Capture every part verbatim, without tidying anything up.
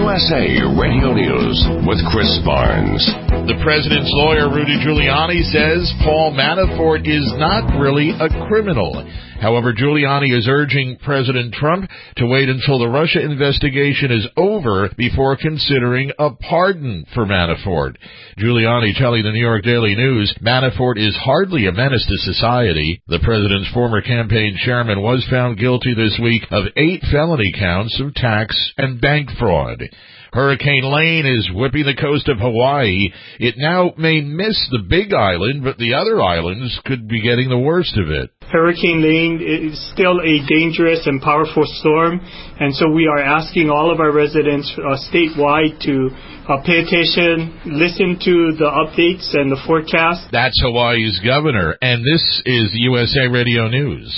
S A Radio News with Chris Barnes. The president's lawyer, Rudy Giuliani, says Paul Manafort is not really a criminal. However, Giuliani is urging President Trump to wait until the Russia investigation is over before considering a pardon for Manafort. Giuliani telling the New York Daily News, Manafort is hardly a menace to society. The president's former campaign chairman was found guilty this week of eight felony counts of tax and bank fraud. Hurricane Lane is whipping the coast of Hawaii. It now may miss the Big Island, but the other islands could be getting the worst of it. Hurricane Lane is still a dangerous and powerful storm, and so we are asking all of our residents uh, statewide to uh, pay attention, listen to the updates and the forecast. That's Hawaii's governor, and this is U S A Radio News.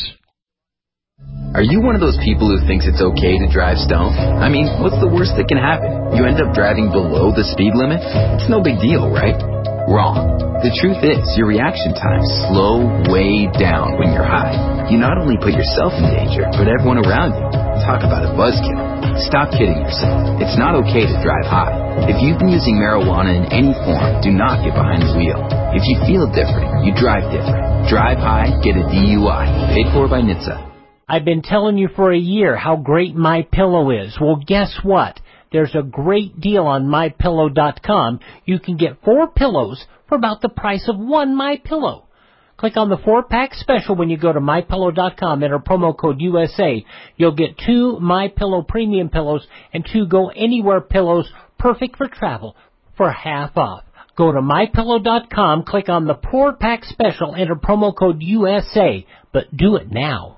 Are you one of those people who thinks it's okay to drive stoned? I mean, what's the worst that can happen? You end up driving below the speed limit? It's no big deal, right? Wrong. The truth is, your reaction times slow way down when you're high. You not only put yourself in danger, but everyone around you. Talk about a buzzkill. Stop kidding yourself. It's not okay to drive high. If you've been using marijuana in any form, do not get behind the wheel. If you feel different, you drive different. Drive high, get a D U I. Paid for by N H T S A. I've been telling you for a year how great MyPillow is. Well, guess what? There's a great deal on My Pillow dot com. You can get four pillows for about the price of one MyPillow. Click on the four-pack special when you go to My Pillow dot com. Enter promo code U S A. You'll get two MyPillow premium pillows and two Go Anywhere pillows, perfect for travel, for half off. Go to My Pillow dot com, click on the four-pack special, enter promo code U S A, but do it now.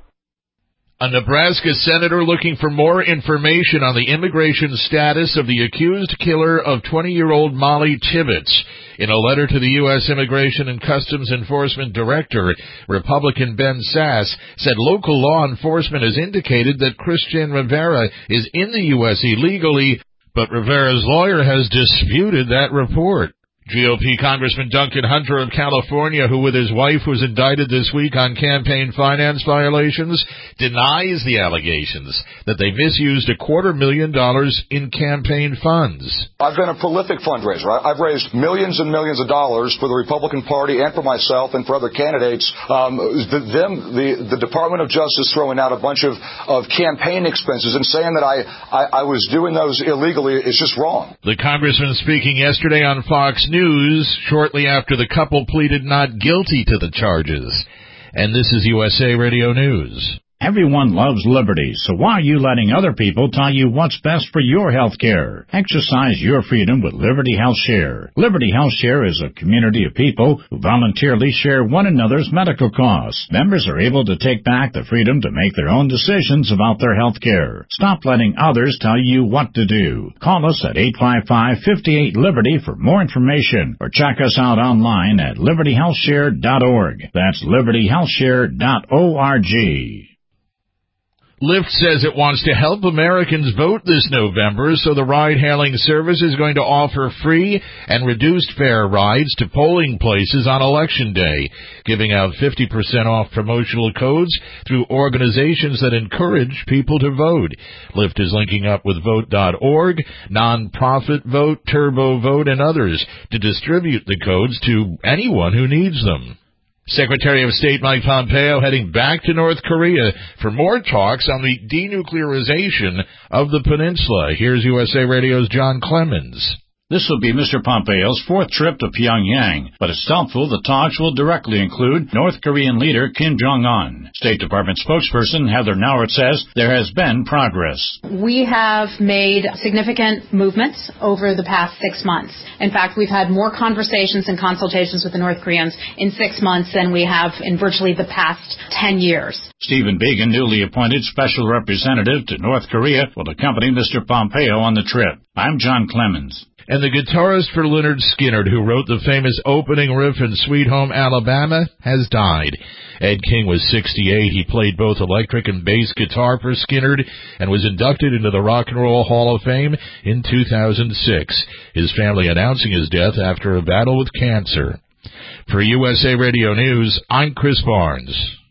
A Nebraska senator looking for more information on the immigration status of the accused killer of twenty-year-old Molly Tibbetts. In a letter to the U S Immigration and Customs Enforcement Director, Republican Ben Sasse said local law enforcement has indicated that Christian Rivera is in the U S illegally, but Rivera's lawyer has disputed that report. G O P Congressman Duncan Hunter of California, who with his wife was indicted this week on campaign finance violations, denies the allegations that they misused a quarter million dollars in campaign funds. I've been a prolific fundraiser. I've raised millions and millions of dollars for the Republican Party and for myself and for other candidates. Um, the, them, the, the Department of Justice throwing out a bunch of, of campaign expenses and saying that I, I, I was doing those illegally is just wrong. The congressman speaking yesterday on Fox News shortly after the couple pleaded not guilty to the charges. And this is U S A Radio News. Everyone loves liberty, so why are you letting other people tell you what's best for your health care? Exercise your freedom with Liberty Health Share. Liberty Health Share is a community of people who voluntarily share one another's medical costs. Members are able to take back the freedom to make their own decisions about their health care. Stop letting others tell you what to do. Call us at eight five five, five eight, Liberty for more information, or check us out online at liberty health share dot org. That's liberty health share dot org. Lyft says it wants to help Americans vote this November, so the ride-hailing service is going to offer free and reduced fare rides to polling places on Election Day, giving out fifty percent off promotional codes through organizations that encourage people to vote. Lyft is linking up with vote dot org, Nonprofit Vote, Turbo Vote, and others to distribute the codes to anyone who needs them. Secretary of State Mike Pompeo heading back to North Korea for more talks on the denuclearization of the peninsula. Here's U S A Radio's John Clemens. This will be Mister Pompeo's fourth trip to Pyongyang, but it's doubtful the talks will directly include North Korean leader Kim Jong-un. State Department spokesperson Heather Nauert says there has been progress. We have made significant movements over the past six months. In fact, we've had more conversations and consultations with the North Koreans in six months than we have in virtually the past ten years. Stephen Biegun, newly appointed special representative to North Korea, will accompany Mister Pompeo on the trip. I'm John Clemens. And the guitarist for Lynyrd Skynyrd, who wrote the famous opening riff in Sweet Home Alabama, has died. Ed King was sixty-eight. He played both electric and bass guitar for Skynyrd and was inducted into the Rock and Roll Hall of Fame in two thousand six. His family announcing his death after a battle with cancer. For U S A Radio News, I'm Chris Barnes.